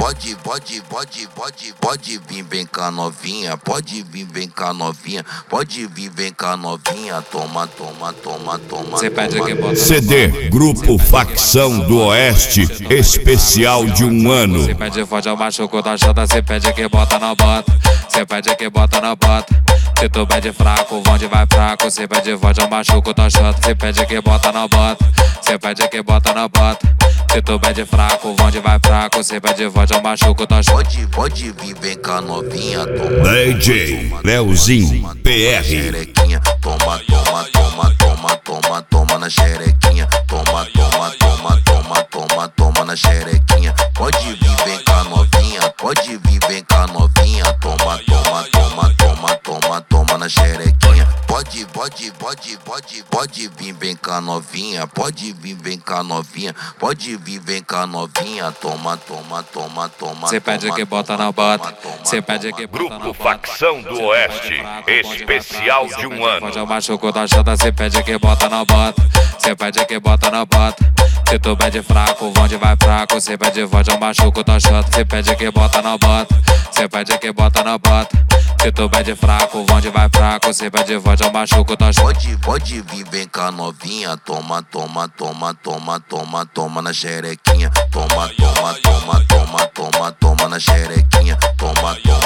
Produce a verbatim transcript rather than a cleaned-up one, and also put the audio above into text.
Pode, pode, pode, pode, pode vir, vem cá novinha. Pode vir, vem cá novinha. Pode vir, vem cá novinha. Toma, toma, toma, toma. Cê pede que bota C D Grupo Facção do Oeste, especial de um ano. Cê pede forte ao machuco da chota, cê pede que bota na bota. Cê pede que bota na bota. Se tu pede fraco, o bonde vai fraco. Cê pede forte ao machuco da chota, cê pede que bota na bota. Cê pede que bota na bota. Se tu pede fraco, o bonde vai fraco. Cê pede forte ao machuco da chota. Pode, pode vir, vem cá novinha. Toma, D J Leozinho P R. xerequinha. Toma, toma, toma, toma, toma, toma na xerequinha. Toma, toma, toma, toma, toma, toma na xerequinha. Pode vir, vem cá novinha. Pode vir, vem cá novinha. Toma, toma, toma, toma, toma, toma na xerequinha. Pode, pode, pode, pode, pode vir, vem cá novinha. Pode vir, vem cá novinha. Pode vir, vem cá novinha. Toma, toma, toma, toma. Cê pede que bota na bota. Cê pede que bota na Grupo bota. Facção do Oeste, especial de um ano. Pode ao machuco da chota, cê pede que bota na bota. Cê pede que bota na bota. Se tu pede fraco, o bonde vai fraco. Cê pede forte ao machuco da chota, cê pede que bota na bota. Cê pede que bota na bota. Se tu pede fraco, o bonde vai fraco. Cê pede forte ao machuco da chota. Pode, pode vir, vem cá novinha. Toma, toma, toma, toma, toma, toma na xerequinha. Toma, toma, toma, toma, toma, toma na xerequinha. Toma, toma.